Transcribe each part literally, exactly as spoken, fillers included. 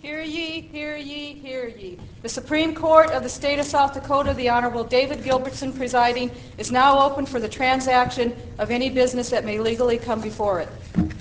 Hear ye, hear ye, hear ye. The Supreme Court of the State of South Dakota, the Honorable David Gilbertson presiding, is now open for the transaction of any business that may legally come before it.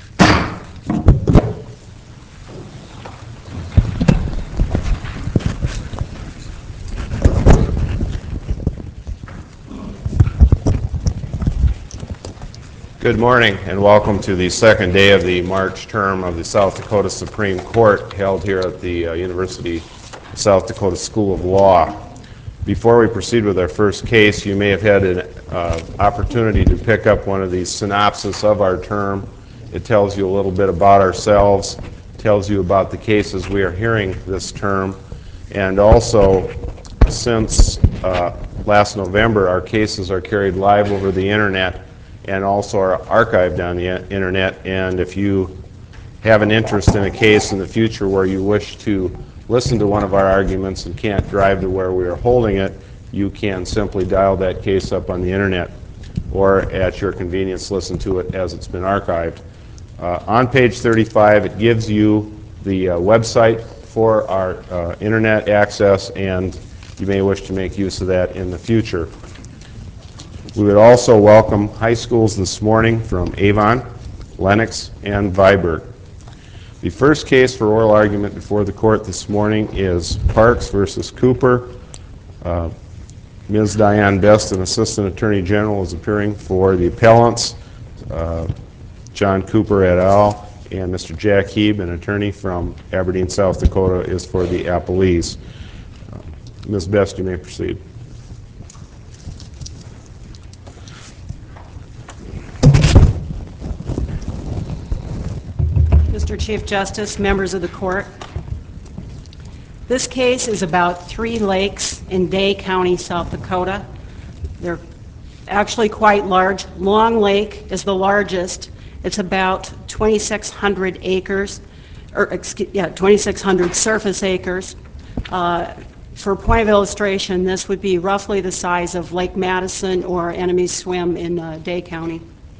Good morning and welcome to the second day of the March term of the South Dakota Supreme Court held here at the uh, University of South Dakota School of Law. Before we proceed with our first case, you may have had an uh, opportunity to pick up one of these synopsis of our term. It tells you a little bit about ourselves, tells you about the cases we are hearing this term, and also since uh, last November our cases are carried live over the internet and also are archived on the internet. And if you have an interest in a case in the future where you wish to listen to one of our arguments and can't drive to where we are holding it, you can simply dial that case up on the internet or at your convenience listen to it as it's been archived. Uh, on page thirty-five it gives you the uh, website for our uh, internet access, and you may wish to make use of that in the future. We would also welcome high schools this morning from Avon, Lennox, and Viborg. The first case for oral argument before the court this morning is Parks versus Cooper. Uh, Miz Diane Best, an Assistant Attorney General, is appearing for the appellants, uh, John Cooper et al., and Mister Jack Heeb, an attorney from Aberdeen, South Dakota, is for the appellees. Uh, Miz Best, you may proceed. Mister Chief Justice, members of the court, this case is about three lakes in Day County, South Dakota. They're actually quite large. Long Lake is the largest. It's about twenty-six hundred acres, or excuse, yeah, twenty-six hundred surface acres. Uh, for a point of illustration, this would be roughly the size of Lake Madison or Enemy Swim in uh, Day County.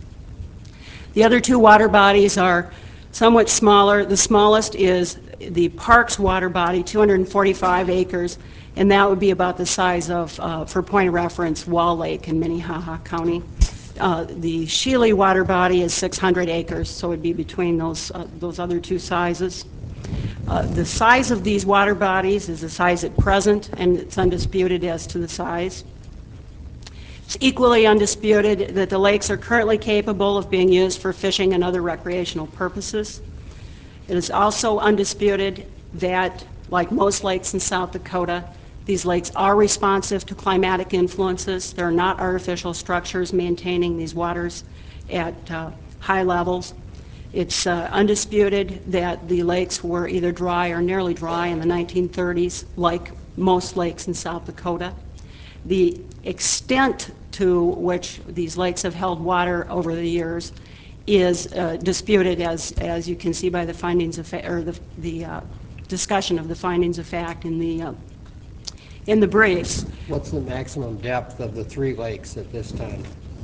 The other two water bodies are somewhat smaller. The smallest is the Parks water body, two hundred forty-five acres, and that would be about the size of, uh, for point of reference, Wall Lake in Minnehaha County. Uh, the Sheely water body is six hundred acres, so it would be between those, uh, those other two sizes. Uh, the size of these water bodies is the size at present, and it's undisputed as to the size. It's equally undisputed that the lakes are currently capable of being used for fishing and other recreational purposes. It is also undisputed that, like most lakes in South Dakota, these lakes are responsive to climatic influences. They're not artificial structures maintaining these waters at uh, high levels. It's uh, undisputed that the lakes were either dry or nearly dry in the nineteen thirties, like most lakes in South Dakota. The extent to which these lakes have held water over the years is uh, disputed, as as you can see by the findings of fa- or the the uh, discussion of the findings of fact in the uh, in the briefs. What's the maximum depth of the three lakes at this time?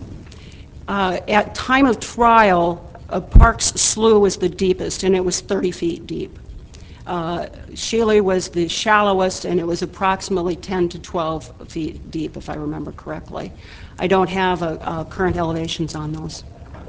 Uh, at time of trial, uh, Parks Slough was the deepest, and it was thirty feet deep. Uh, Sheely was the shallowest, and it was approximately ten to twelve feet deep, if I remember correctly. I don't have a, a current elevations on those.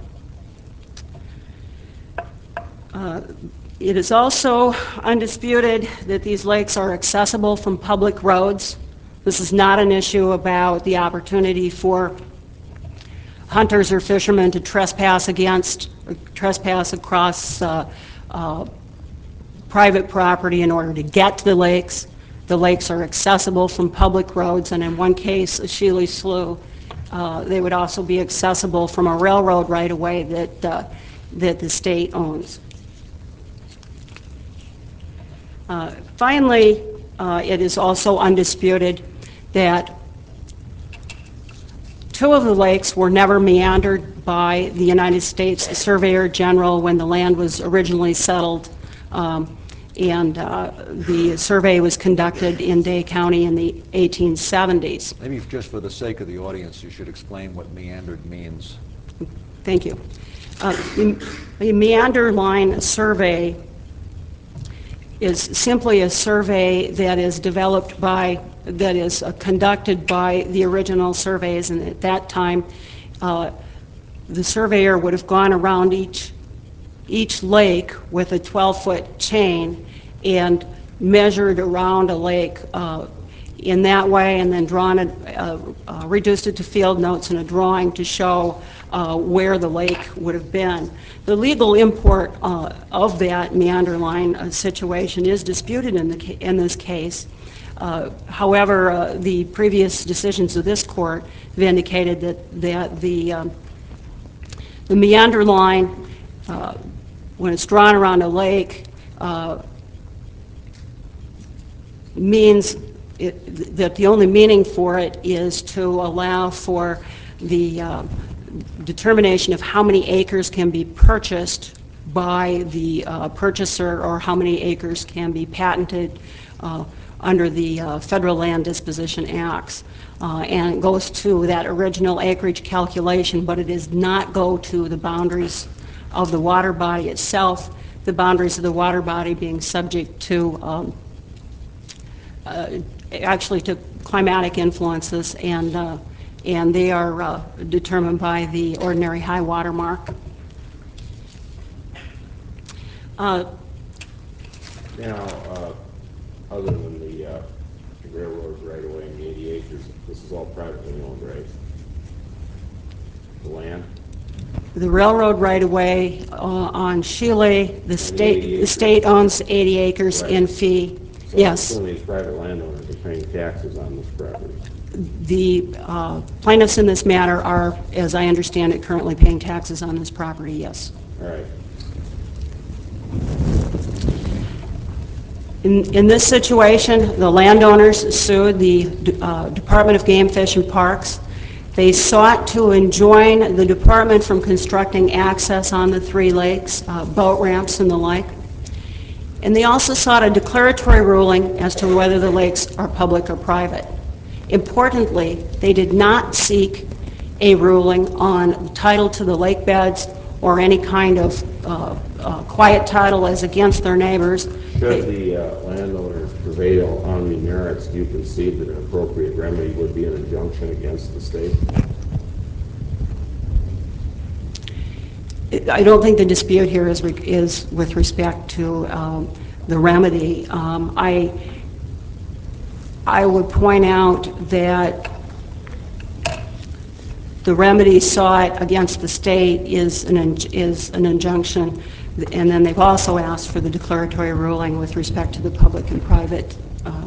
Uh, it is also undisputed that these lakes are accessible from public roads. This is not an issue about the opportunity for hunters or fishermen to trespass against, or trespass across uh, uh, private property in order to get to the lakes. The lakes are accessible from public roads, and in one case, Sheely Slough, uh, they would also be accessible from a railroad right-of-way that uh, that the state owns. Uh, finally, uh, it is also undisputed that two of the lakes were never meandered by the United States Surveyor General when the land was originally settled. Um, and uh, the survey was conducted in Day County in the eighteen seventies. Maybe just for the sake of the audience, you should explain what meandered means. Thank you. Uh, the, the meander line survey is simply a survey that is developed by, that is uh, conducted by the original surveys, and at that time, uh, the surveyor would have gone around each, each lake with a twelve-foot chain and measured around a lake uh, in that way, and then drawn it, uh, uh, reduced it to field notes and a drawing to show uh, where the lake would have been. The legal import uh, of that meander line uh, situation is disputed in, the ca in this case. Uh, however, uh, the previous decisions of this court have indicated that, that the, um, the meander line, uh, when it's drawn around a lake, uh, means it, that the only meaning for it is to allow for the uh, determination of how many acres can be purchased by the uh, purchaser, or how many acres can be patented uh, under the uh, Federal Land Disposition Acts. Uh, and it goes to that original acreage calculation, but it does not go to the boundaries of the water body itself, the boundaries of the water body being subject to um, uh, actually to climatic influences, and uh, and they are uh, determined by the ordinary high water mark. Uh, Now, uh, other than the uh, railroad right away and the eighty acres, this is all privately owned, right? The land? The railroad right-of-way uh, on Chile, the state, eighty the state owns eighty acres Right. in fee. So Yes. some of these private landowners are paying taxes on this property. The uh, plaintiffs in this matter are, as I understand it, currently paying taxes on this property, yes. All right. In, in this situation, the landowners sued the uh, Department of Game, Fish, and Parks. They sought to enjoin the department from constructing access on the three lakes, uh, boat ramps and the like. And they also sought a declaratory ruling as to whether the lakes are public or private. Importantly, they did not seek a ruling on title to the lake beds or any kind of uh, uh, quiet title as against their neighbors. Should the uh, landowners prevail on the merits, do you concede that an appropriate remedy would be an injunction against the state? I don't think the dispute here is, re is with respect to um, the remedy. Um, I, I would point out that the remedy sought against the state is an, is an injunction, and then they've also asked for the declaratory ruling with respect to the public and private uh,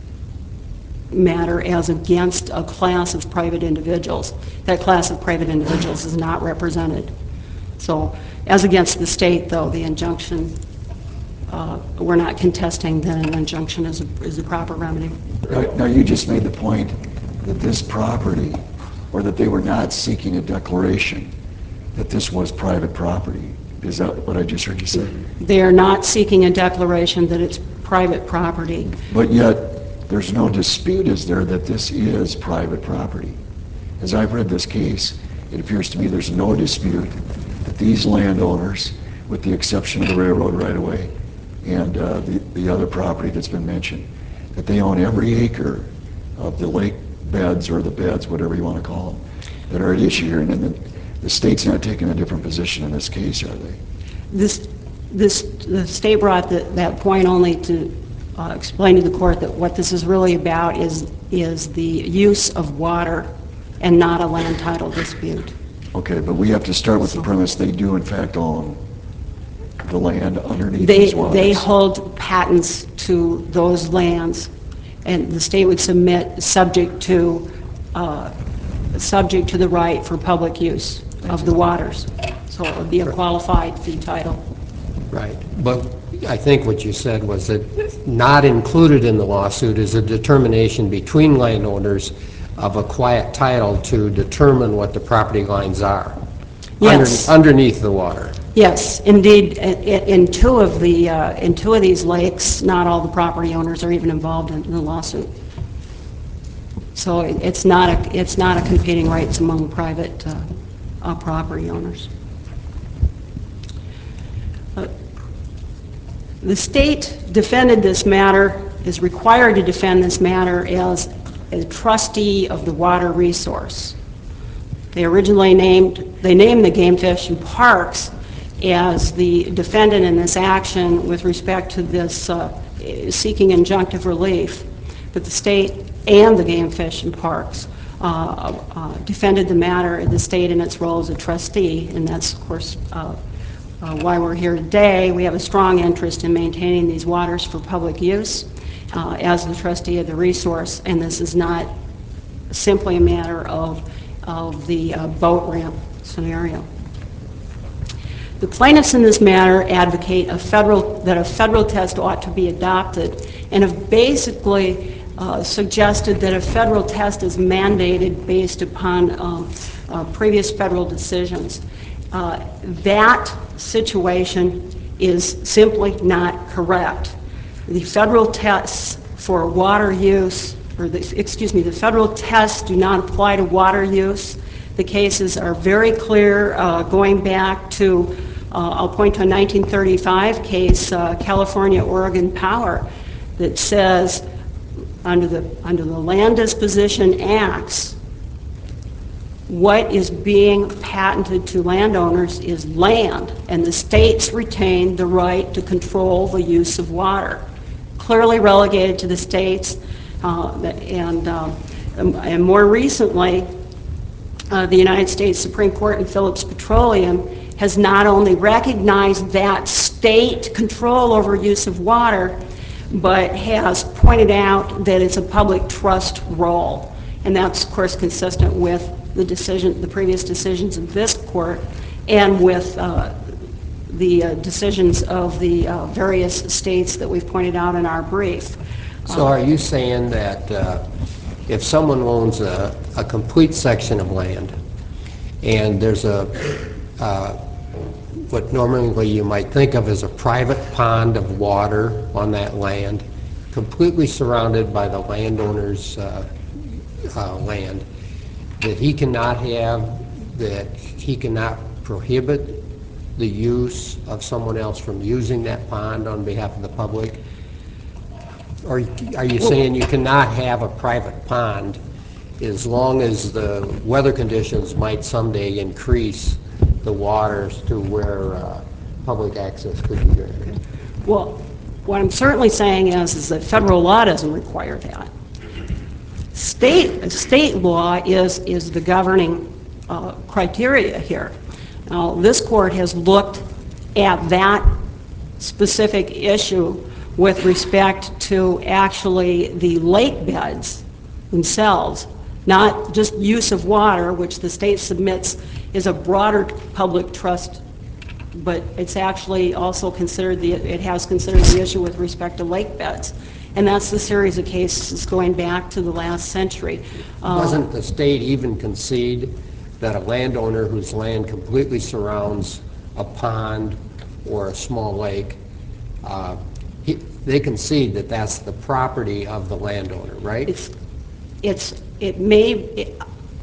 matter as against a class of private individuals. That class of private individuals is not represented. So, as against the state, though, the injunction, uh, we're not contesting that an injunction is a, is a proper remedy. Now, now, you just made the point that this property, or that they were not seeking a declaration that this was private property. Is that what I just heard you say? They are not seeking a declaration that it's private property. But yet, there's no dispute, is there, that this is private property? As I've read this case, it appears to me there's no dispute that these landowners, with the exception of the railroad right-of-way and uh, the, the other property that's been mentioned, that they own every acre of the lake beds, or the beds, whatever you want to call them, that are at issue here. And then the, the state's not taking a different position in this case, are they? This, this, the state brought the, that point only to uh, explain to the court that what this is really about is, is the use of water and not a land title dispute. Okay, but we have to start with the premise they do in fact own the land underneath They, these waters. they hold patents to those lands, and the state would submit subject to, uh, subject to the right for public use of the waters. So it would be a qualified fee title. Right. But I think what you said was that not included in the lawsuit is a determination between landowners of a quiet title to determine what the property lines are. Yes. Under, underneath the water. Yes, indeed. In, in two of the uh, in two of these lakes, not all the property owners are even involved in the lawsuit. So it, it's not a it's not a competing rights among private uh, uh, property owners. Uh, The state defended this matter, is required to defend this matter as a trustee of the water resource. They originally named, they named the Game Fish and Parks as the defendant in this action with respect to this uh, seeking injunctive relief. But the state and the Game Fish and Parks uh, uh, defended the matter, the state in its role as a trustee, and that's, of course, uh, uh, why we're here today. We have a strong interest in maintaining these waters for public use uh, as the trustee of the resource, and this is not simply a matter of, of the uh, boat ramp scenario. The plaintiffs in this matter advocate a federal, that a federal test ought to be adopted, and have basically uh, suggested that a federal test is mandated based upon uh, uh, previous federal decisions. Uh, that situation is simply not correct. The federal tests for water use, or the, excuse me, the federal tests do not apply to water use. The cases are very clear, uh, going back to, uh, I'll point to a nineteen thirty-five case, uh, California Oregon Power, that says under the, under the Land Disposition Acts, what is being patented to landowners is land, and the states retain the right to control the use of water. Clearly relegated to the states, uh, and, uh, and more recently, uh, the United States Supreme Court in Phillips Petroleum has not only recognized that state control over use of water, but has pointed out that it's a public trust role. And that's, of course, consistent with the decision, the previous decisions of this court, and with uh, the uh, decisions of the uh, various states that we've pointed out in our brief. So are you saying that uh, if someone owns a, a complete section of land, and there's a uh, what normally you might think of as a private pond of water on that land, completely surrounded by the landowner's uh, uh, land, that he cannot have, that he cannot prohibit the use of someone else from using that pond on behalf of the public? Or are you saying you cannot have a private pond as long as the weather conditions might someday increase the waters to where uh, public access could be granted? Well, what I'm certainly saying is, is that federal law doesn't require that. State, state law is, is the governing uh, criteria here. Now, this court has looked at that specific issue with respect to actually the lake beds themselves, not just use of water, which the state submits is a broader public trust, but it's actually also considered the, it has considered the issue with respect to lake beds. And that's the series of cases going back to the last century. Uh, Doesn't the state even concede that a landowner whose land completely surrounds a pond or a small lake, uh, he, they concede that that's the property of the landowner, right? It's, it's, it may, it,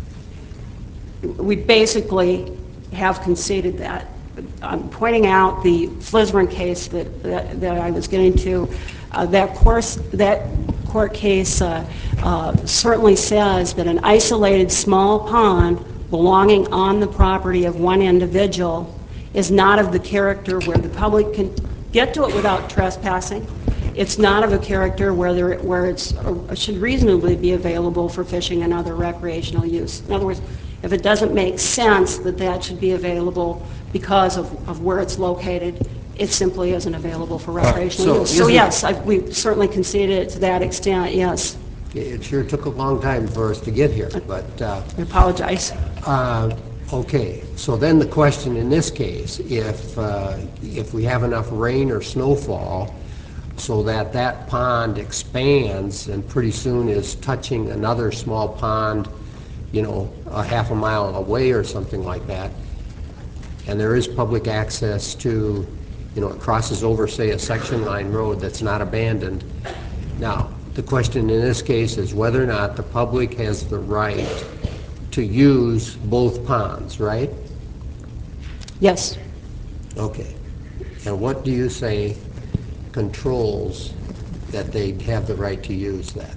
we basically have conceded that. I'm pointing out the Flisburn case that, that, that I was getting to. Uh, that, course, that court case uh, uh, certainly says that an isolated small pond belonging on the property of one individual is not of the character where the public can get to it without trespassing. It's not of a character where, there, where it's, it should reasonably be available for fishing and other recreational use. In other words, if it doesn't make sense that that should be available because of, of where it's located, it simply isn't available for recreational so use. So isn't- yes, I, we certainly conceded it to that extent, yes. It sure took a long time for us to get here, but uh, I apologize. uh, okay. So then the question in this case, if uh, if we have enough rain or snowfall so that that pond expands and pretty soon is touching another small pond, you know, a half a mile away or something like that, and there is public access to, you know, it crosses over, say, a section line road that's not abandoned. Now, the question in this case is whether or not the public has the right to use both ponds, right? Yes. Okay. And what do you say controls that they have the right to use that?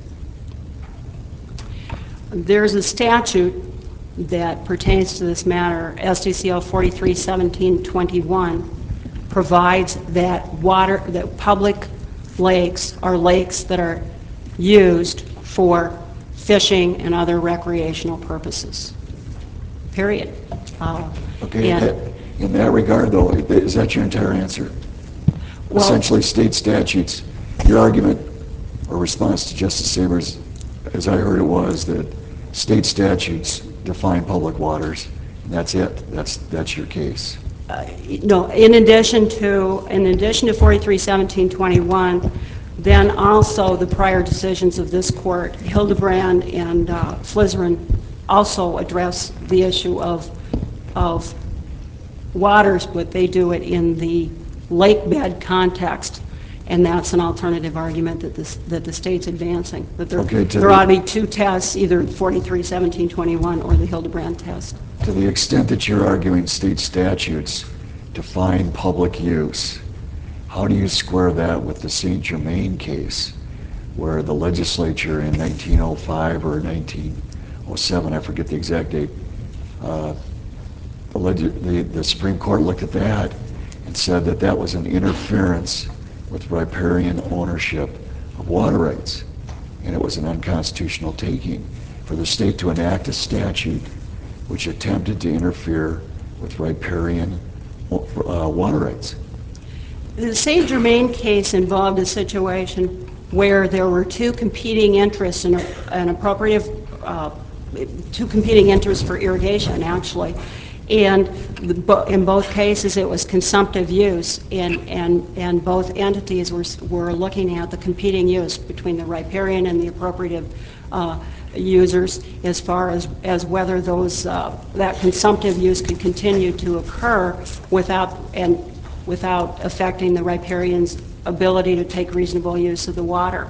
There's a statute that pertains to this matter, S D C L forty-three seventeen twenty-one, provides that water, that public lakes are lakes that are used for fishing and other recreational purposes. Period. Uh, Okay, in and- that- in that regard, though, is that your entire answer? Well- Essentially, state statutes, your argument or response to Justice Sabers, as I heard it, was that state statutes define public waters, and that's it. That's, that's your case. No, in addition to, in addition to forty-three seventeen twenty-one, then also the prior decisions of this court, Hildebrand and uh, Flizeran, also address the issue of, of waters, but they do it in the lake bed context, and that's an alternative argument that this, that the state's advancing, that there, Okay, to there the- ought to be two tests, either forty-three seventeen twenty-one or the Hildebrand test. To the extent that you're arguing state statutes define public use, how do you square that with the Saint Germain case, where the legislature in nineteen oh five or nineteen oh seven, I forget the exact date, uh, the, leg- the, the Supreme Court looked at that and said that that was an interference with riparian ownership of water rights, and it was an unconstitutional taking for the state to enact a statute which attempted to interfere with riparian uh, water rights. The Saint Germain case involved a situation where there were two competing interests in a- an appropriate, uh, two competing interests for irrigation, actually. And the bo- in both cases, it was consumptive use, and, and, and both entities were, s- were looking at the competing use between the riparian and the appropriative uh, users as far as, as whether those, uh, that consumptive use could continue to occur without, and without affecting the riparian's ability to take reasonable use of the water.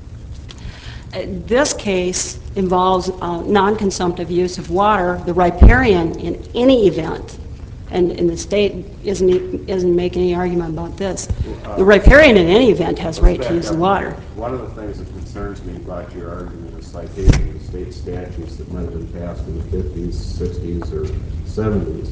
Uh, This case involves uh, non-consumptive use of water. The riparian, in any event, and, and the state isn't, e- isn't making any argument about this, the riparian in any event has right to use the water. One of the things that concerns me about your argument is citation of state statutes that might have been passed in the fifties, sixties, or seventies.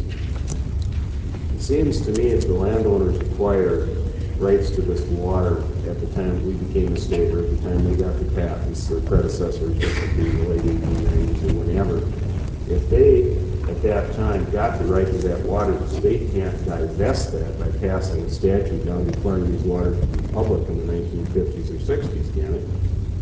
It seems to me if the landowners acquired rights to this water at the time we became a state, or at the time they got the patents, their predecessors, which would be the late eighteen nineties or whenever, if they at that time got the right to that water, the state can't divest that by passing a statute now declaring these waters to be public in the nineteen fifties or sixties, can it?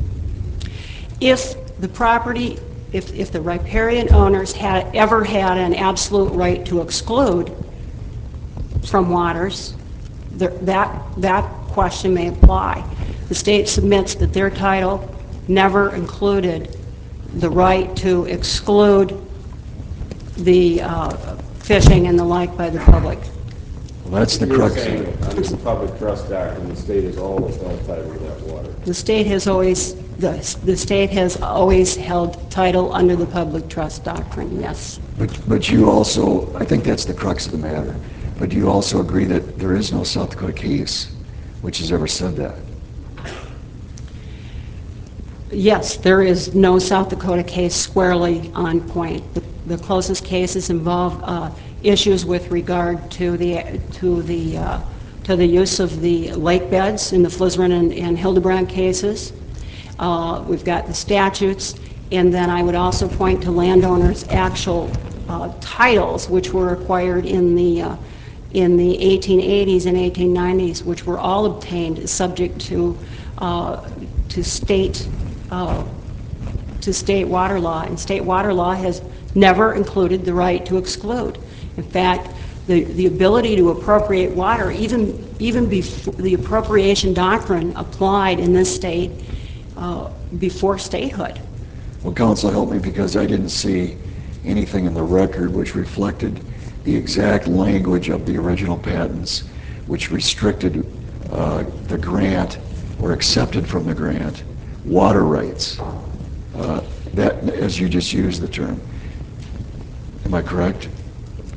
If the property, if, if the riparian owners had, ever had an absolute right to exclude from waters, there- that, that question may apply. The state submits that their title never included the right to exclude the uh, fishing and the like by the public. Well, that's the You're crux. saying that under the public trust doctrine, the state has always held title to that water. The state has always, the, the state has always held title under the public trust doctrine, yes. But, but you also, I think that's the crux of the matter, but you also agree that there is no South Dakota case which has ever said that. Yes, there is no South Dakota case squarely on point. The, the closest cases involve uh, issues with regard to the to the uh, to the use of the lake beds in the Flizeran and, and Hildebrand cases. Uh, we've got the statutes, and then I would also point to landowners' actual uh, titles, which were acquired in the uh, in the eighteen eighties and eighteen nineties, which were all obtained subject to uh, to state. Uh, to state water law, and state water law has never included the right to exclude. In fact, the, the ability to appropriate water, even, even before the appropriation doctrine applied in this state uh, before statehood. Well, counsel, help me, because I didn't see anything in the record which reflected the exact language of the original patents, which restricted uh, the grant or accepted from the grant water rights. Uh, that, as you just used the term. Am I correct?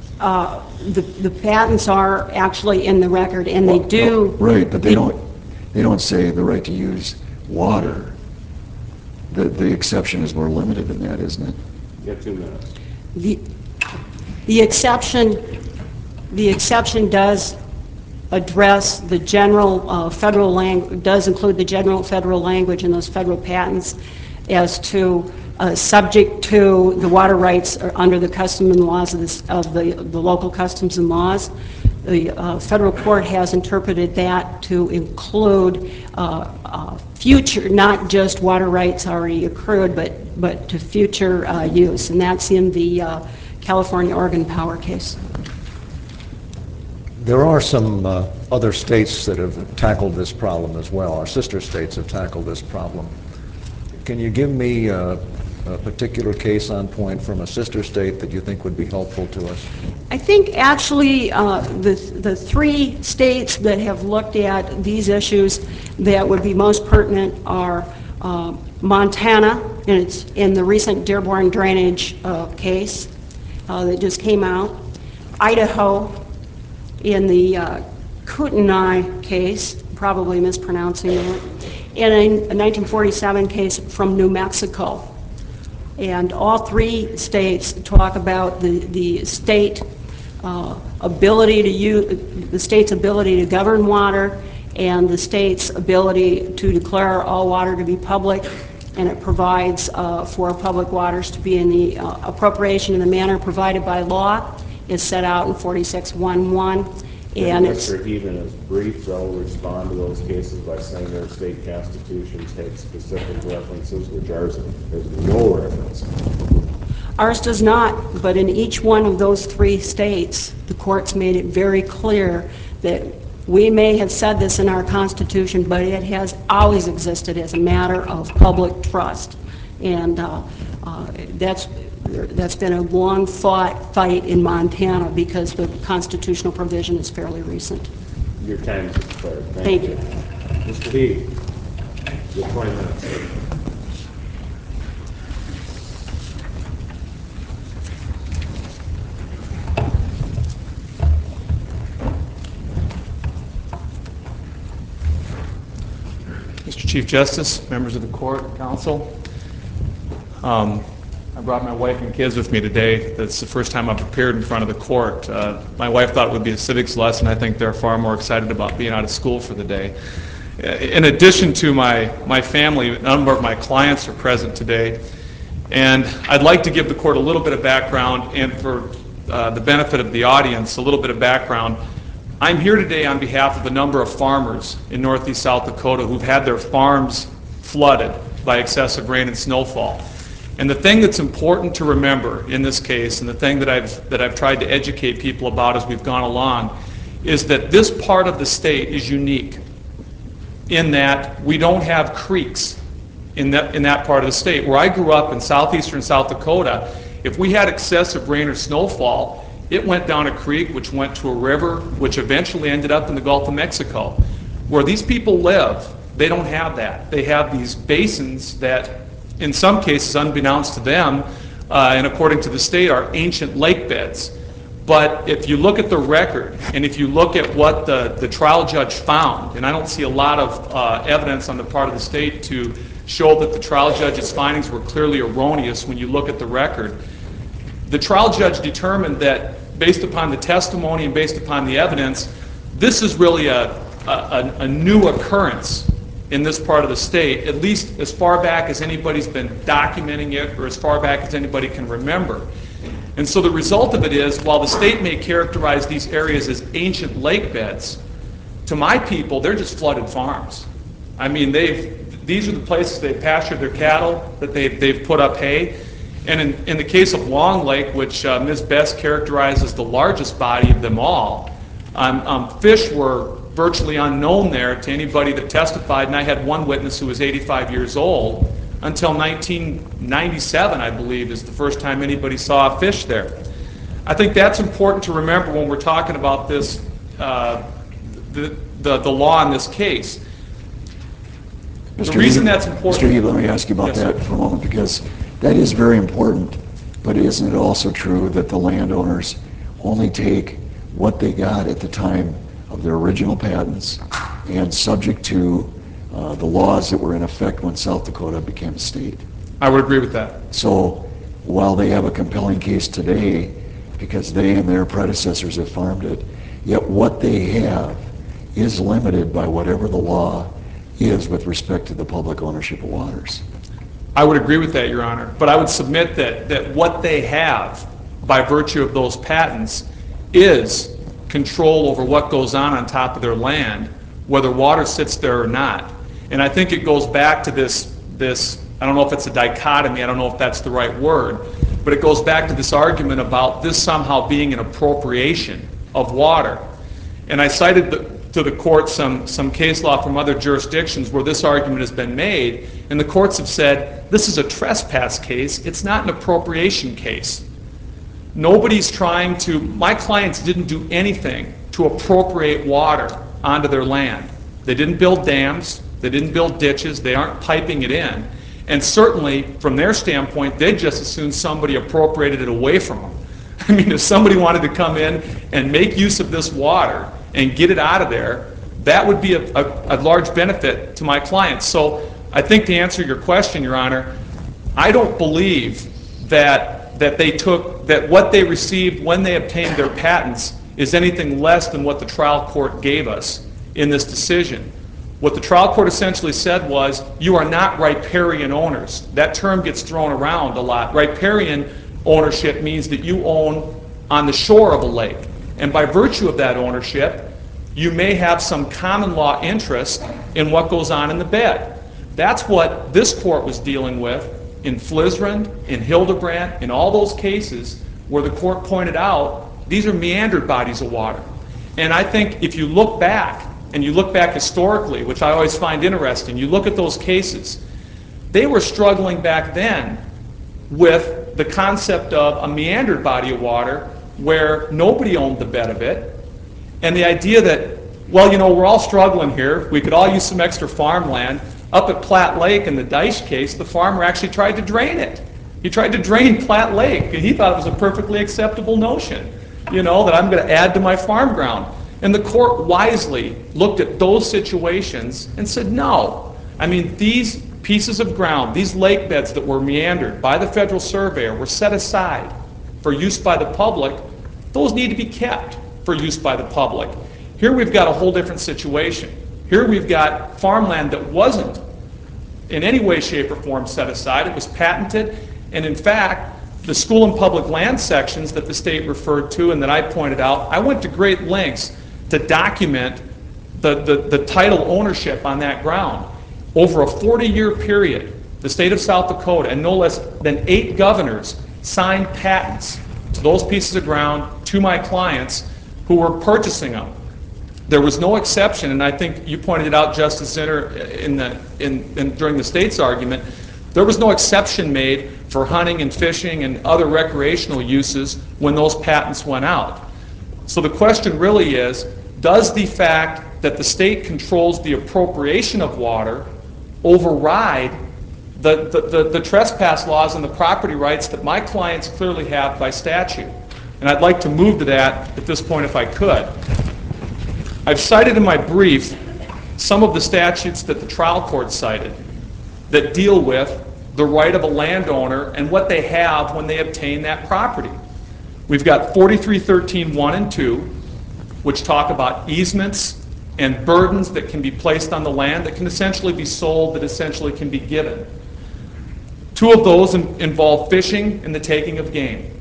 Uh, the, the patents are actually in the record, and they Well, do... no, right, but they don't, They don't say the right to use water. The, the exception is more limited than that, isn't it? You have two minutes. The, the exception, the exception does address the general uh, federal language, does include the general federal language in those federal patents as to uh, subject to the water rights or under the custom and laws of, this, of the, the local customs and laws. The uh, federal court has interpreted that to include uh, uh, future, not just water rights already accrued, but, but to future uh, use, and that's in the uh, California-Oregon Power case. There are some uh, other states that have tackled this problem as well. Our sister states have tackled this problem. Can you give me uh, a particular case on point from a sister state that you think would be helpful to us? I think actually uh, the, the three states that have looked at these issues that would be most pertinent are uh, Montana, and it's in the recent Dearborn drainage uh, case uh, that just came out, Idaho, in the uh, Kootenai case, probably mispronouncing it, and a nineteen forty-seven case from New Mexico. And all three states talk about the, the state uh, ability to use, the state's ability to govern water and the state's ability to declare all water to be public, and it provides uh, for public waters to be in the uh, appropriation in the manner provided by law is set out in forty-six one one. And it's, Mister Heaton is brief, they'll respond to those cases by saying their state constitutions have specific references, which ours has no reference. ours does not, but in each one of those three states, the courts made it very clear that we may have said this in our Constitution, but it has always existed as a matter of public trust. And uh, uh, that's That's been a long-fought fight in Montana because the constitutional provision is fairly recent. Your time is expired. Thank you. Mister Heaton, your twenty minutes. Mister Chief Justice, members of the court, counsel, um, I brought my wife and kids with me today. That's the first time I've appeared in front of the court. Uh, my wife thought it would be a civics lesson. I think they're far more excited about being out of school for the day. In addition to my, my family, a number of my clients are present today. And I'd like to give the court a little bit of background, and for uh, the benefit of the audience, a little bit of background. I'm here today on behalf of a number of farmers in northeast South Dakota who've had their farms flooded by excessive rain and snowfall. And the thing that's important to remember in this case, and the thing that I've, that I've tried to educate people about as we've gone along, is that this part of the state is unique in that we don't have creeks in that, in that part of the state. Where I grew up in southeastern South Dakota, if we had excessive rain or snowfall, it went down a creek, which went to a river, which eventually ended up in the Gulf of Mexico. Where these people live, they don't have that. They have these basins that, in some cases, unbeknownst to them, uh, and according to the state, are ancient lake beds. But if you look at the record, and if you look at what the, the trial judge found, and I don't see a lot of uh, evidence on the part of the state to show that the trial judge's findings were clearly erroneous when you look at the record, the trial judge determined that based upon the testimony and based upon the evidence, this is really a, a, a new occurrence in this part of the state, at least as far back as anybody's been documenting it or as far back as anybody can remember. And so the result of it is, while the state may characterize these areas as ancient lake beds, to my people, they're just flooded farms. I mean, they've, these are the places they've pastured their cattle, that they've, they've put up hay. And in, in the case of Long Lake, which uh, Miz Best characterizes the largest body of them all, um, um, fish were virtually unknown there to anybody that testified, and I had one witness who was eighty-five years old until nineteen ninety-seven, I believe, is the first time anybody saw a fish there. I think that's important to remember when we're talking about this, uh, the, the, the law in this case. Mister The reason Heaton, that's important... Mister Heaton, let me ask you about Yes, that sir. for a moment, because that is very important, but isn't it also true that the landowners only take what they got at the time of their original patents and subject to uh, the laws that were in effect when South Dakota became a state. I would agree with that. So while they have a compelling case today, because they and their predecessors have farmed it, yet what they have is limited by whatever the law is with respect to the public ownership of waters. I would agree with that, Your Honor. But I would submit that, that what they have, by virtue of those patents, is control over what goes on on top of their land, whether water sits there or not. And I think it goes back to this, this, I don't know if it's a dichotomy, I don't know if that's the right word, but it goes back to this argument about this somehow being an appropriation of water. And I cited the, to the court some, some case law from other jurisdictions where this argument has been made, and the courts have said, this is a trespass case, it's not an appropriation case. Nobody's trying to, my clients didn't do anything to appropriate water onto their land. They didn't build dams, they didn't build ditches, they aren't piping it in. And certainly, from their standpoint, they'd just as soon somebody appropriated it away from them. I mean, if somebody wanted to come in and make use of this water and get it out of there, that would be a, a, a large benefit to my clients. So I think to answer your question, Your Honor, I don't believe that, that they took, that what they received when they obtained their patents is anything less than what the trial court gave us in this decision. What the trial court essentially said was, you are not riparian owners. That term gets thrown around a lot. Riparian ownership means that you own on the shore of a lake. And by virtue of that ownership, you may have some common law interest in what goes on in the bed. That's what this court was dealing with in Flizrand, in Hildebrandt, in all those cases where the court pointed out these are meandered bodies of water. And I think if you look back, and you look back historically, which I always find interesting, you look at those cases, they were struggling back then with the concept of a meandered body of water where nobody owned the bed of it, and the idea that, well, you know, we're all struggling here, we could all use some extra farmland. Up at Platte Lake in the Deitch case, the farmer actually tried to drain it. He tried to drain Platte Lake, and he thought it was a perfectly acceptable notion, you know, that I'm going to add to my farm ground. And the court wisely looked at those situations and said, no. I mean, these pieces of ground, these lake beds that were meandered by the federal surveyor were set aside for use by the public. Those need to be kept for use by the public. Here we've got a whole different situation. Here we've got farmland that wasn't in any way, shape, or form set aside. It was patented, and in fact, the school and public land sections that the state referred to and that I pointed out, I went to great lengths to document the, the, the title ownership on that ground. Over a forty-year period, the state of South Dakota and no less than eight governors signed patents to those pieces of ground to my clients who were purchasing them. There was no exception, and I think you pointed it out, Justice Zinner, in the, in, in, during the state's argument, there was no exception made for hunting and fishing and other recreational uses when those patents went out. So the question really is, does the fact that the state controls the appropriation of water override the, the, the, the trespass laws and the property rights that my clients clearly have by statute? And I'd like to move to that at this point if I could. I've cited in my brief some of the statutes that the trial court cited that deal with the right of a landowner and what they have when they obtain that property. We've got forty-three thirteen one and two, which talk about easements and burdens that can be placed on the land that can essentially be sold, that essentially can be given. Two of those in, involve fishing and the taking of game.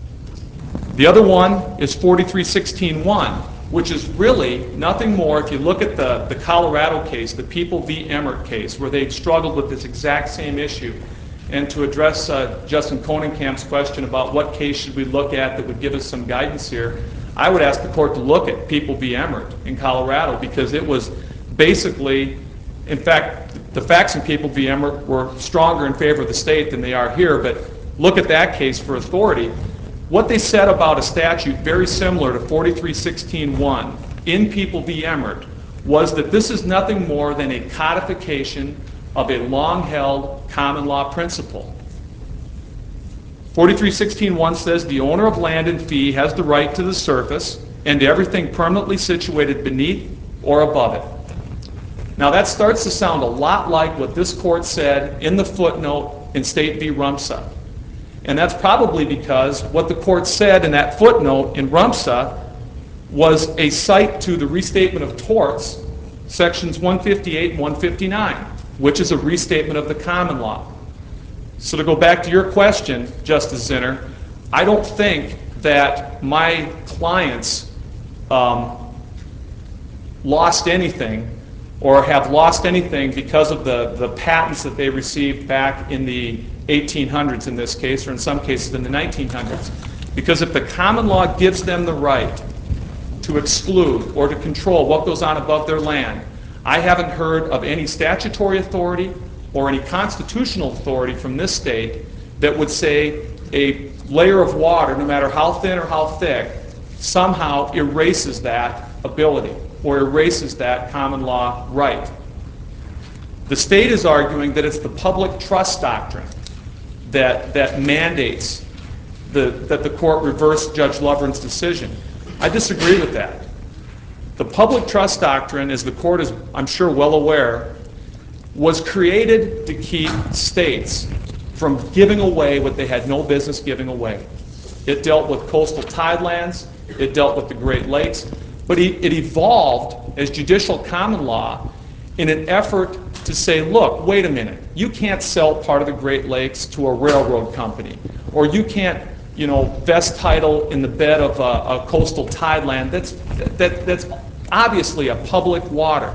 The other one is forty-three sixteen one, which is really nothing more, if you look at the, the Colorado case, the People v. Emmert case, where they struggled with this exact same issue. And to address uh, Justin Koningkamp's question about what case should we look at that would give us some guidance here, I would ask the court to look at People v. Emmert in Colorado, because it was basically, in fact, the facts in People v. Emmert were stronger in favor of the state than they are here, but look at that case for authority. What they said about a statute very similar to forty-three sixteen one in People v. Emmert was that this is nothing more than a codification of a long-held common law principle. forty-three sixteen one says the owner of land and fee has the right to the surface and to everything permanently situated beneath or above it. Now that starts to sound a lot like what this court said in the footnote in State v. Rumsa. And that's probably because what the court said in that footnote in Rumsa was a cite to the Restatement of Torts, sections one fifty-eight and one fifty-nine, which is a restatement of the common law. So to go back to your question, Justice Zinner, I don't think that my clients um, lost anything or have lost anything because of the, the patents that they received back in the eighteen hundreds in this case, or in some cases in the nineteen hundreds. Because if the common law gives them the right to exclude or to control what goes on above their land, I haven't heard of any statutory authority or any constitutional authority from this state that would say a layer of water, no matter how thin or how thick, somehow erases that ability or erases that common law right. The state is arguing that it's the public trust doctrine that, that mandates the, that the court reverse Judge Lovren's decision. I disagree with that. The public trust doctrine, as the court is, I'm sure, well aware, was created to keep states from giving away what they had no business giving away. It dealt with coastal tidelands, it dealt with the Great Lakes, but it evolved as judicial common law in an effort to say, look, wait a minute, you can't sell part of the Great Lakes to a railroad company, or you can't, you know, vest title in the bed of a, a coastal tideland. That's, that, that's obviously a public water.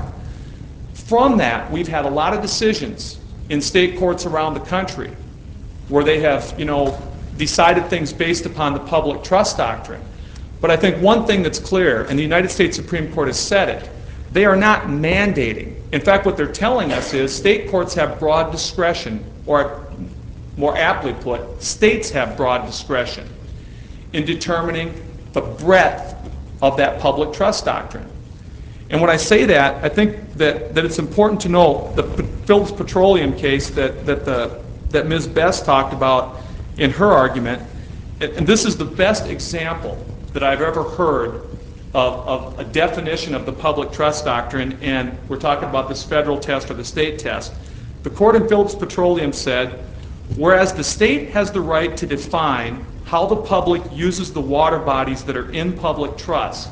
From that, we've had a lot of decisions in state courts around the country where they have, you know, decided things based upon the public trust doctrine. But I think one thing that's clear, and the United States Supreme Court has said it, they are not mandating. In fact, what they're telling us is state courts have broad discretion, or more aptly put, states have broad discretion in determining the breadth of that public trust doctrine. And when I say that, I think that, that it's important to know the Phillips Petroleum case that, that, the, that Miz Best talked about in her argument, and this is the best example that I've ever heard of, of a definition of the public trust doctrine, and we're talking about this federal test or the state test. The court in Phillips Petroleum said, whereas the state has the right to define how the public uses the water bodies that are in public trust,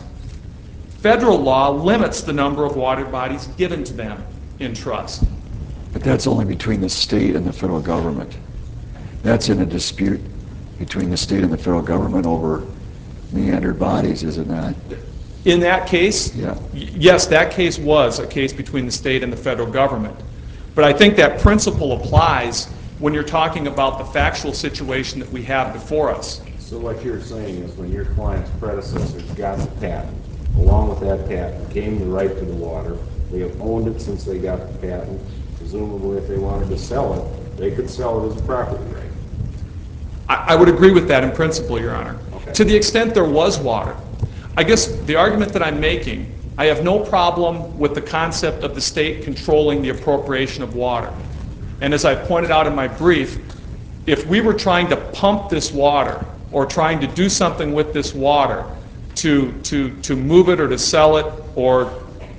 federal law limits the number of water bodies given to them in trust. But that's only between the state and the federal government. That's in a dispute between the state and the federal government over meandered bodies, is it not? In that case, Yeah. y- yes, that case was a case between the state and the federal government. But I think that principle applies when you're talking about the factual situation that we have before us. So what you're saying is when your client's predecessors got the patent, along with that patent came the right to the water, they have owned it since they got the patent. Presumably if they wanted to sell it, they could sell it as a property right. I, I would agree with that in principle, Your Honor. Okay. To the extent there was water. I guess the argument that I'm making, I have no problem with the concept of the state controlling the appropriation of water. And as I pointed out in my brief, if we were trying to pump this water or trying to do something with this water to, to, to move it or to sell it, or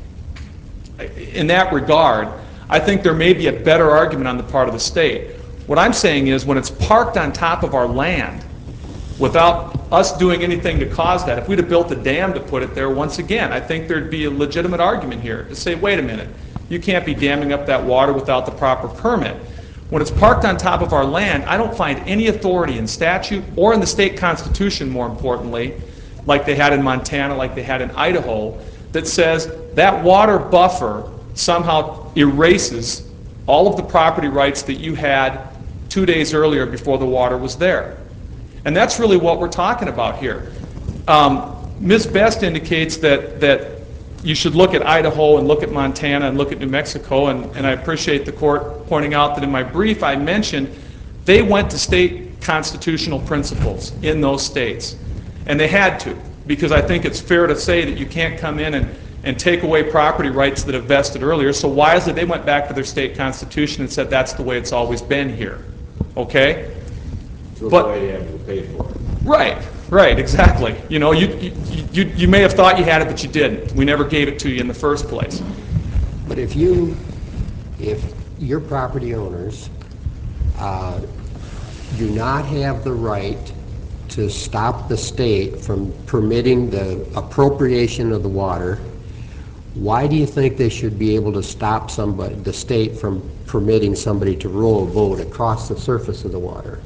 in that regard, I think there may be a better argument on the part of the state. What I'm saying is when it's parked on top of our land without us doing anything to cause that, if we'd have built a dam to put it there, once again, I think there'd be a legitimate argument here to say, wait a minute, you can't be damming up that water without the proper permit. When it's parked on top of our land, I don't find any authority in statute or in the state constitution, more importantly, like they had in Montana, like they had in Idaho, that says that water buffer somehow erases all of the property rights that you had two days earlier before the water was there. And that's really what we're talking about here. Um, Miz Best indicates that, that you should look at Idaho and look at Montana and look at New Mexico, and, and I appreciate the court pointing out that in my brief I mentioned they went to state constitutional principles in those states. And they had to, because I think it's fair to say that you can't come in and, and take away property rights that have vested earlier. So wisely, they went back to their state constitution and said that's the way it's always been here. Okay? So But- the way you have to pay for it. Right, right, exactly. You know, you, you, you, you may have thought you had it, but you didn't. We never gave it to you in the first place. But if you, if your property owners uh, do not have the right to stop the state from permitting the appropriation of the water, why do you think they should be able to stop somebody, the state, from permitting somebody to row a boat across the surface of the water?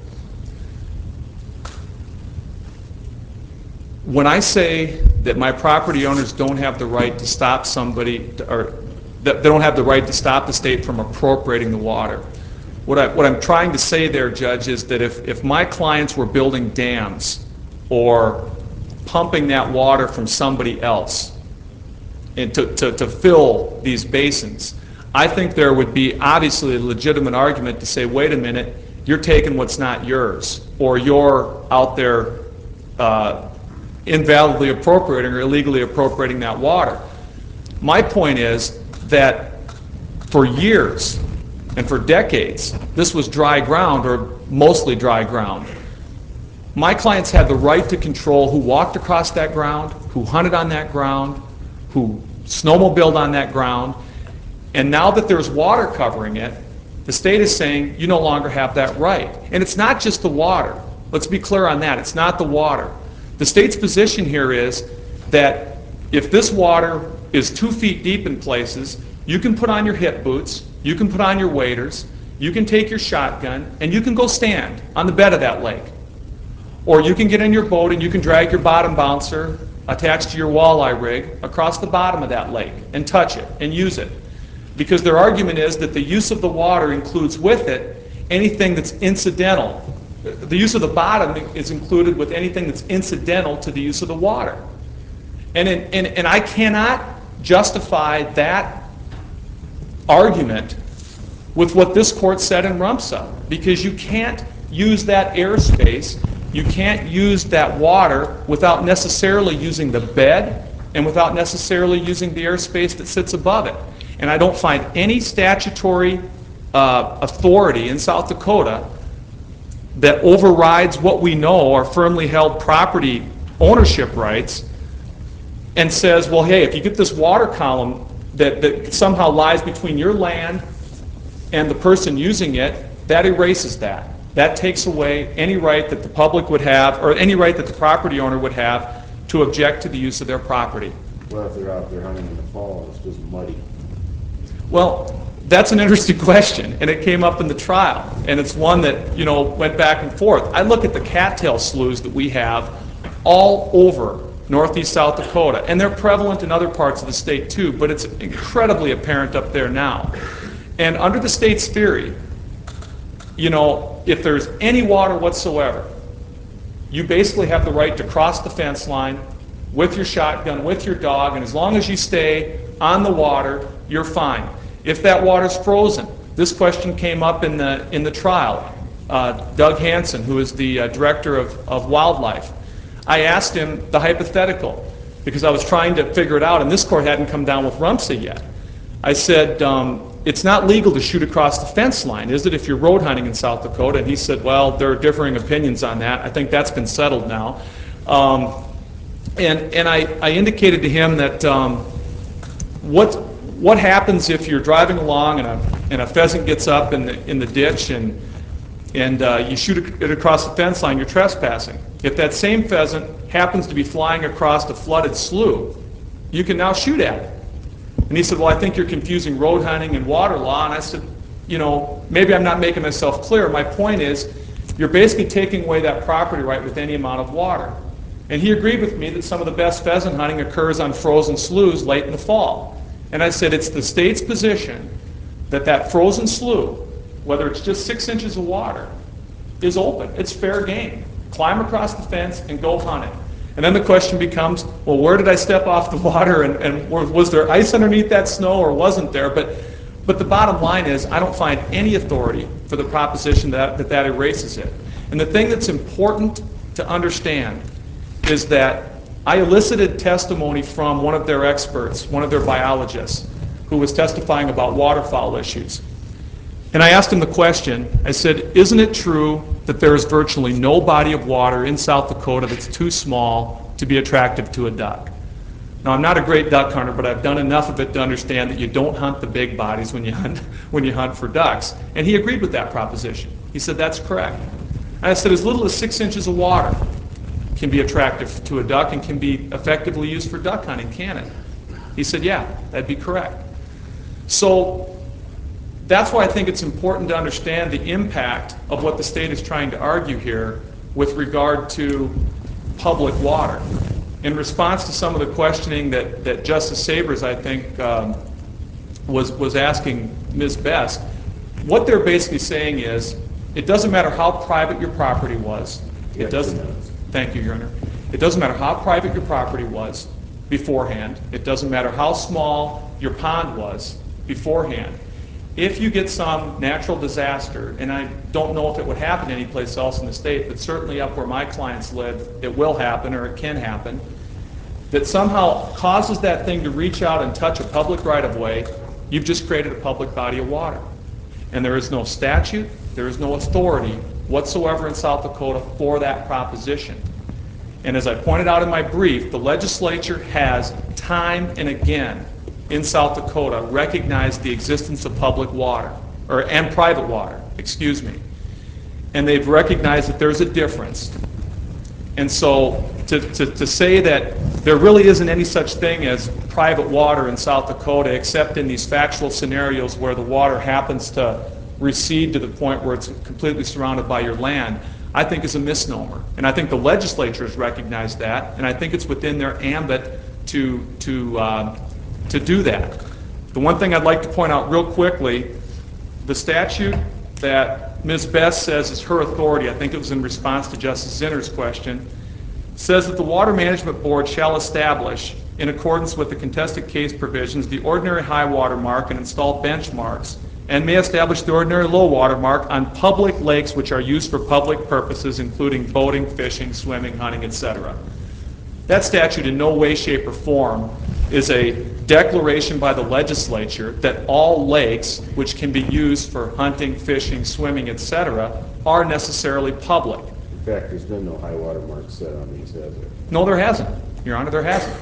When I say that my property owners don't have the right to stop somebody, to, or that they don't have the right to stop the state from appropriating the water, what, I, what I'm trying to say there, Judge, is that if, if my clients were building dams or pumping that water from somebody else and to, to, to fill these basins, I think there would be obviously a legitimate argument to say, wait a minute, you're taking what's not yours, or you're out there uh, invalidly appropriating or illegally appropriating that water. My point is that for years and for decades, this was dry ground, or mostly dry ground. My clients had the right to control who walked across that ground, who hunted on that ground, who snowmobiled on that ground, and now that there's water covering it, the state is saying you no longer have that right. And it's not just the water. Let's be clear on that. It's not the water. The state's position here is that if this water is two feet deep in places, you can put on your hip boots, you can put on your waders, you can take your shotgun, and you can go stand on the bed of that lake. Or you can get in your boat and you can drag your bottom bouncer attached to your walleye rig across the bottom of that lake and touch it and use it. Because their argument is that the use of the water includes with it anything that's incidental. The use of the bottom is included with anything that's incidental to the use of the water. And, in, and, and I cannot justify that argument with what this court said in Rumsa, because you can't use that airspace, you can't use that water without necessarily using the bed and without necessarily using the airspace that sits above it. And I don't find any statutory uh, authority in South Dakota that overrides what we know are firmly held property ownership rights and says, well, hey, if you get this water column that, that somehow lies between your land and the person using it, that erases that. That takes away any right that the public would have, or any right that the property owner would have to object to the use of their property. What if they're out there hunting in the fall and it's just muddy? Well, that's an interesting question, and it came up in the trial, and it's one that, you know, went back and forth. I look at the cattail sloughs that we have all over northeast South Dakota, and they're prevalent in other parts of the state too, but it's incredibly apparent up there now. And under the state's theory, you know, if there's any water whatsoever, you basically have the right to cross the fence line with your shotgun, with your dog, and as long as you stay on the water, you're fine. If that water's frozen, this question came up in the in the trial. Uh, Doug Hansen, who is the uh, director of, of wildlife, I asked him the hypothetical because I was trying to figure it out, and this court hadn't come down with Rumsa yet. I said, um, it's not legal to shoot across the fence line, is it, if you're road hunting in South Dakota? And he said, well, there are differing opinions on that. I think that's been settled now. Um, and and I, I indicated to him that um, what what happens if you're driving along and a and a pheasant gets up in the in the ditch and and uh, you shoot it across the fence line, you're trespassing. If that same pheasant happens to be flying across a flooded slough, you can now shoot at it. And he said, well, I think you're confusing road hunting and water law. And I said, you know, maybe I'm not making myself clear. My point is, you're basically taking away that property right with any amount of water. And he agreed with me that some of the best pheasant hunting occurs on frozen sloughs late in the fall. And I said, it's the state's position that that frozen slough, whether it's just six inches of water, is open. It's fair game. Climb across the fence and go hunt it. And then the question becomes, well, where did I step off the water, and, and was there ice underneath that snow or wasn't there? But, but the bottom line is, I don't find any authority for the proposition that, that that erases it. And the thing that's important to understand is that I elicited testimony from one of their experts, one of their biologists, who was testifying about waterfowl issues. And I asked him the question, I said, isn't it true that there is virtually no body of water in South Dakota that's too small to be attractive to a duck? Now, I'm not a great duck hunter, but I've done enough of it to understand that you don't hunt the big bodies when you hunt, when you hunt for ducks. And he agreed with that proposition. He said, that's correct. And I said, as little as six inches of water can be attractive to a duck and can be effectively used for duck hunting, can it? He said, yeah, that'd be correct. So that's why I think it's important to understand the impact of what the state is trying to argue here with regard to public water. In response to some of the questioning that, that Justice Sabers, I think, um, was, was asking Miz Best, what they're basically saying is, it doesn't matter how private your property was. It doesn't, thank you, Your Honor. It doesn't matter how private your property was beforehand. It doesn't matter how small your pond was beforehand. If you get some natural disaster, and I don't know if it would happen anyplace else in the state, but certainly up where my clients live, it will happen or it can happen, that somehow causes that thing to reach out and touch a public right-of-way, you've just created a public body of water. And there is no statute, there is no authority whatsoever in South Dakota for that proposition. And as I pointed out in my brief, the legislature has time and again in South Dakota recognized the existence of public water, or and private water, excuse me. And they've recognized that there's a difference. And so to, to, to say that there really isn't any such thing as private water in South Dakota except in these factual scenarios where the water happens to recede to the point where it's completely surrounded by your land, I think is a misnomer. And I think the legislature has recognized that, and I think it's within their ambit to, to uh, to do that. The one thing I'd like to point out real quickly, the statute that Miz Best says is her authority, I think it was in response to Justice Zinner's question, says that the Water Management Board shall establish, in accordance with the contested case provisions, the ordinary high water mark and install benchmarks, and may establish the ordinary low water mark on public lakes which are used for public purposes, including boating, fishing, swimming, hunting, et cetera. That statute in no way, shape, or form is a declaration by the legislature that all lakes which can be used for hunting, fishing, swimming, et cetera, are necessarily public. In fact, there's been no high water mark set on these, has there? No, there hasn't, Your Honor, there hasn't.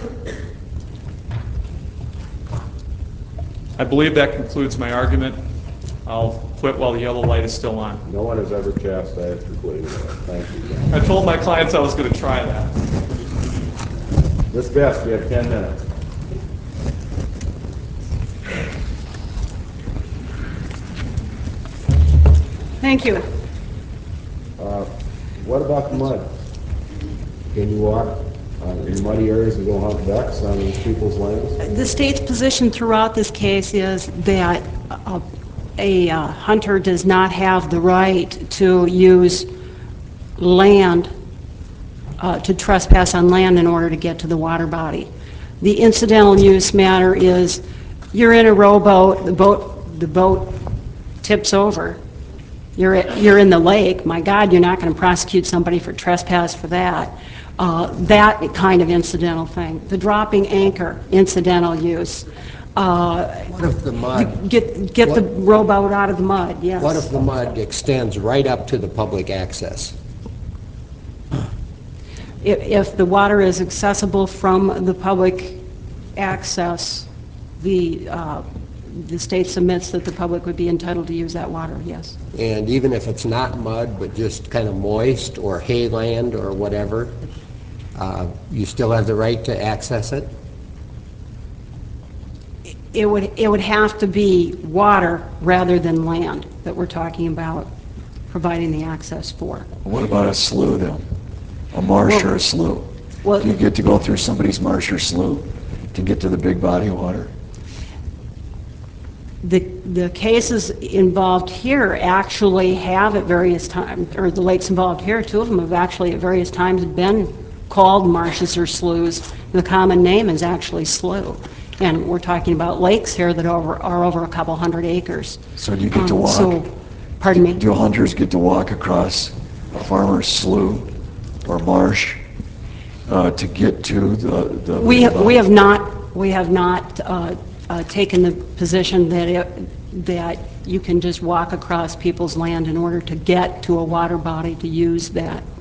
I believe that concludes my argument. I'll quit while the yellow light is still on. No one has ever chastised for quitting. Thank you. I told my clients I was going to try that. Miz Best, you have ten minutes. Thank you. Uh, what about the mud? Can you walk uh, in muddy areas and go hunt ducks on these people's lands? The state's position throughout this case is that a, a uh, hunter does not have the right to use land, uh, to trespass on land in order to get to the water body. The incidental use matter is you're in a rowboat, the boat, the boat tips over. You're, at, you're in the lake, my God, you're not going to prosecute somebody for trespass for that. Uh, that kind of incidental thing. The dropping anchor, incidental use. Uh, What if the mud, get get what, the rowboat out of the mud, yes. what if the mud extends right up to the public access? If, if the water is accessible from the public access, the, uh, the state submits that the public would be entitled to use that water, yes. And even if it's not mud, but just kind of moist or hayland or whatever, uh, you still have the right to access it? It would, it would have to be water rather than land that we're talking about providing the access for. What about a slough then? A marsh Well- or a slough? Well, Do you get to go through somebody's marsh or slough to get to the big body of water? The, the cases involved here actually have at various times, or the lakes involved here, two of them have actually at various times been called marshes or sloughs. The common name is actually slough. And we're talking about lakes here that over, are over a couple hundred acres. So do you get to Um, walk? So, pardon me? Do hunters get to walk across a farmer's slough or marsh uh, to get to the... the We, big have- we body? have not, we have not uh, uh, taken the position that it, that you can just walk across people's land in order to get to a water body to use that.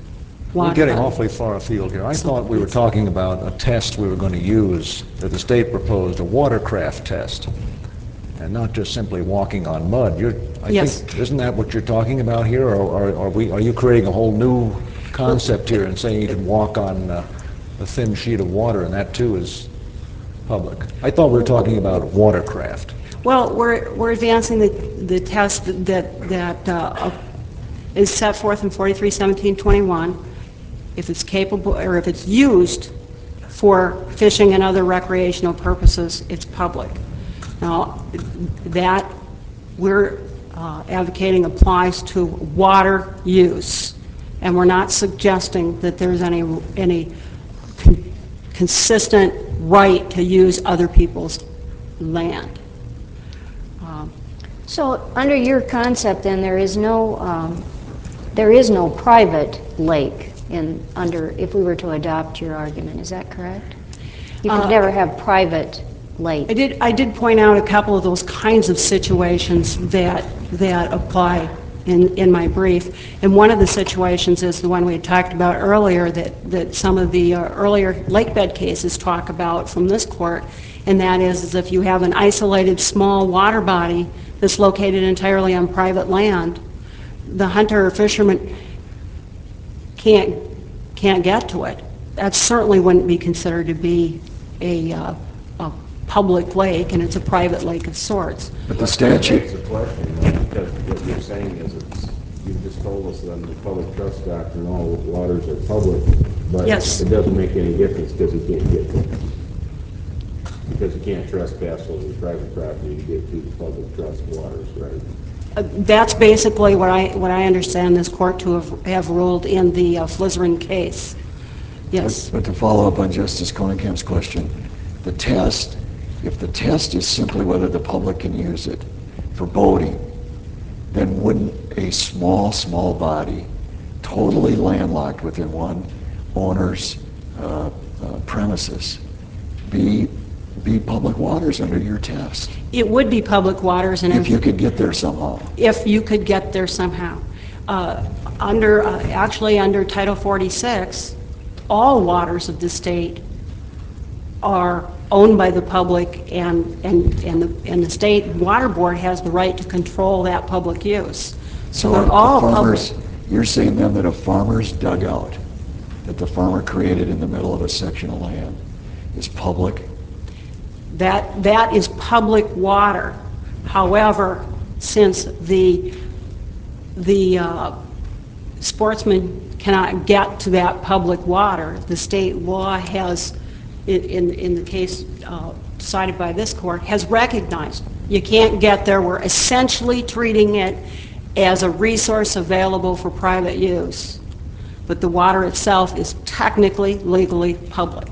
water We're getting body. awfully far afield here. I thought we were talking about a test we were going to use, that the state proposed, a watercraft test, and not just simply walking on mud. You're, I Yes. think, isn't that what you're talking about here, or or are we, are you creating a whole new concept here and saying you can walk on uh, a thin sheet of water, and that too is public? I thought we were talking about watercraft. Well, we're, we're advancing the, the test that, that uh, is set forth in forty-three seventeen twenty-one. If it's capable, or if it's used for fishing and other recreational purposes, it's public. Now, that we're uh, advocating applies to water use, and we're not suggesting that there's any, any con- consistent right to use other people's land. Um, So, under your concept, then, there is no, um, there is no private lake in, under, if we were to adopt your argument, is that correct? You could Uh, never have private I lake. did, I did point out a couple of those kinds of situations that, that apply in, in my brief. And one of the situations is the one we had talked about earlier that, that some of the uh, earlier lake bed cases talk about from this court, and that is, is if you have an isolated small water body that's located entirely on private land, the hunter or fisherman can't, can't get to it. That certainly wouldn't be considered to be a, uh, a public lake, and it's a private lake of sorts. But the statute, It's a question, though, because what you're saying is it's, you just told us that under the public trust doctrine, all waters are public, but Yes. it doesn't make any difference because you can't get to it. Because you can't trespass over the private property to get to the public trust waters, right? Uh, That's basically what I, what I understand this court to have, have ruled in the uh, Flizerin case. Yes. but to follow up on Justice Coningham's question, the test, if the test is simply whether the public can use it for boating, then wouldn't a small, small body, totally landlocked within one owner's uh, uh, premises, be be public waters under your test? It would be public waters, and If you could get there somehow. if you could get there somehow. Uh, Under, uh, actually, under Title forty-six, all waters of the state are owned by the public, and, and, and the, and the state water board has the right to control that public use. So So they're if all the public. farmers, you're saying then that a farmer's dugout that the farmer created in the middle of a section of land is public? That, that is public water. However, since the, the uh, sportsman cannot get to that public water, the state law has, in, in, in the case uh, decided by this court, has recognized you can't get there. We're essentially treating it as a resource available for private use. But the water itself is technically, legally public.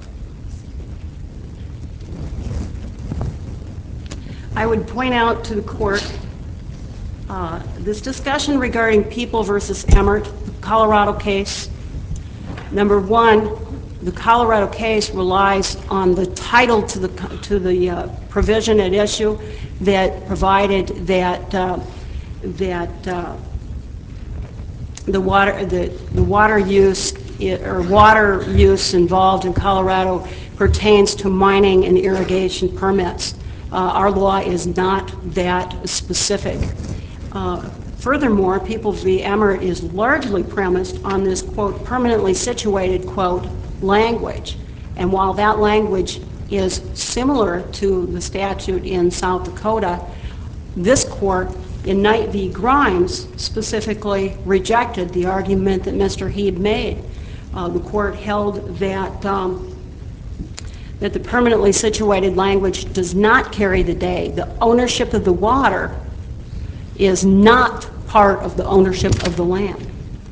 I would point out to the court uh, this discussion regarding People versus Emmert, the Colorado case. Number one, the Colorado case relies on the title to the to the uh, provision at issue that provided that uh, that uh, the water the the water use i- or water use involved in Colorado pertains to mining and irrigation permits. Uh, our law is not that specific. Uh, furthermore, People v. Emmert is largely premised on this, quote, permanently situated, quote, language. And while that language is similar to the statute in South Dakota, this court in Knight v. Grimes specifically rejected the argument that Mister Heed made. Uh, the court held that um, that the permanently situated language does not carry the day. The ownership of the water is not part of the ownership of the land.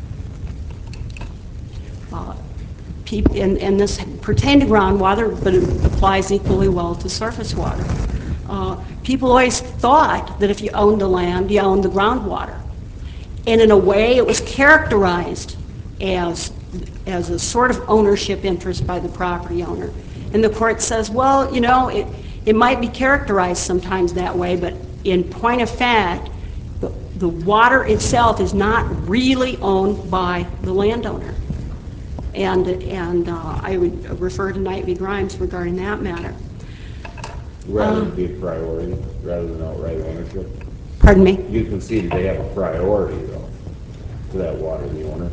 Uh, peop- and, and this pertained to groundwater, but it applies equally well to surface water. Uh, people always thought that if you owned the land, you owned the groundwater. And in a way, it was characterized as, as a sort of ownership interest by the property owner. And the court says, well, you know, it, it might be characterized sometimes that way, but in point of fact, the, the water itself is not really owned by the landowner. and, and uh, I would refer to Knight v. Grimes regarding that matter. Rather Um, than be a priority, rather than outright ownership? Pardon me? You conceded they have a priority, though, to that water, the owner.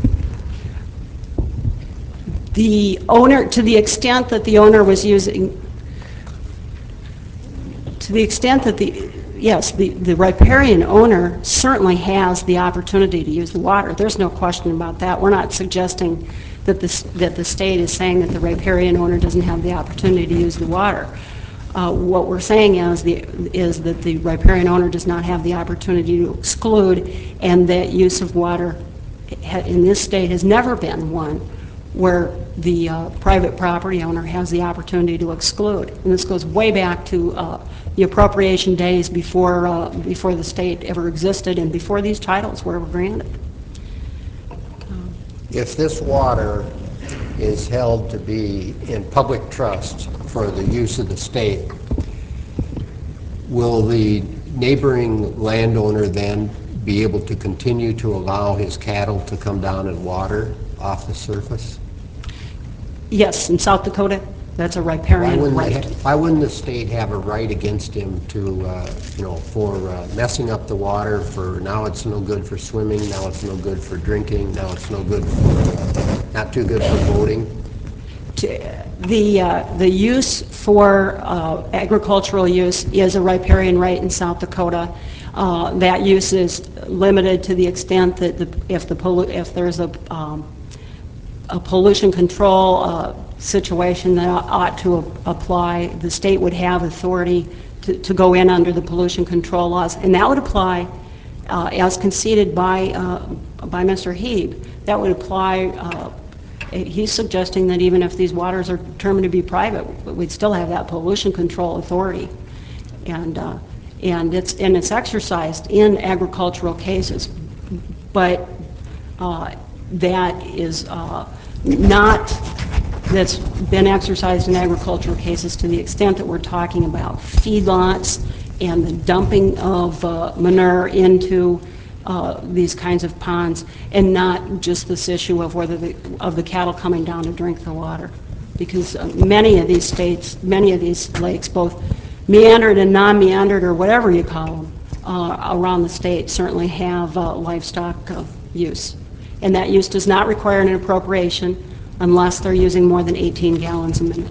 The owner, to the extent that the owner was using, to the extent that the, yes, the, the riparian owner certainly has the opportunity to use the water. There's no question about that. We're not suggesting that the, that the state is saying that the riparian owner doesn't have the opportunity to use the water. Uh, what we're saying is, the, is that the riparian owner does not have the opportunity to exclude, and that use of water ha- in this state has never been one where the uh, private property owner has the opportunity to exclude. And this goes way back to uh, the appropriation days before, uh, before the state ever existed and before these titles were ever granted. If this water is held to be in public trust for the use of the state, will the neighboring landowner then be able to continue to allow his cattle to come down and water off the surface? Yes, in South Dakota, that's a Why riparian wouldn't, they right. ha- why wouldn't the state have a right against him to, uh, you know, for uh, messing up the water, for now it's no good for swimming, now it's no good for drinking, now it's no good for, uh, not too good for boating? The, uh, the use for uh, agricultural use is a riparian right in South Dakota. Uh, that use is limited to the extent that the, if, the pollu- if there's a, um, a pollution control uh, situation that ought to a- apply, the state would have authority to, to go in under the pollution control laws, and that would apply uh, as conceded by, uh, by Mister Heeb. That would apply. Uh, He's suggesting that even if these waters are determined to be private, we'd still have that pollution control authority. And, uh, and, it's, and it's exercised in agricultural cases. But uh, that is uh, not, that's been exercised in agricultural cases to the extent that we're talking about feedlots and the dumping of uh, manure into Uh, these kinds of ponds, and not just this issue of whether the, of the cattle coming down to drink the water. Because uh, many of these states, many of these lakes, both meandered and non-meandered, or whatever you call them, uh, around the state certainly have uh, livestock uh, use. And that use does not require an appropriation unless they're using more than eighteen gallons a minute.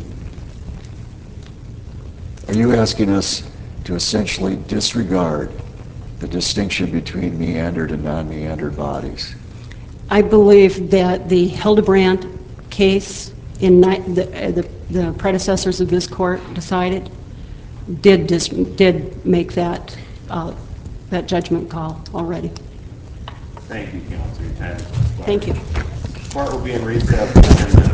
Are you asking us to essentially disregard the distinction between meandered and non-meandered bodies? I believe that the Hildebrandt case, in ni- the, uh, the, the predecessors of this court decided, did dis- did make that uh, that judgment call already. Thank you, Councilor. Your time has expired. Thank you. Court will be in recess for ten minutes.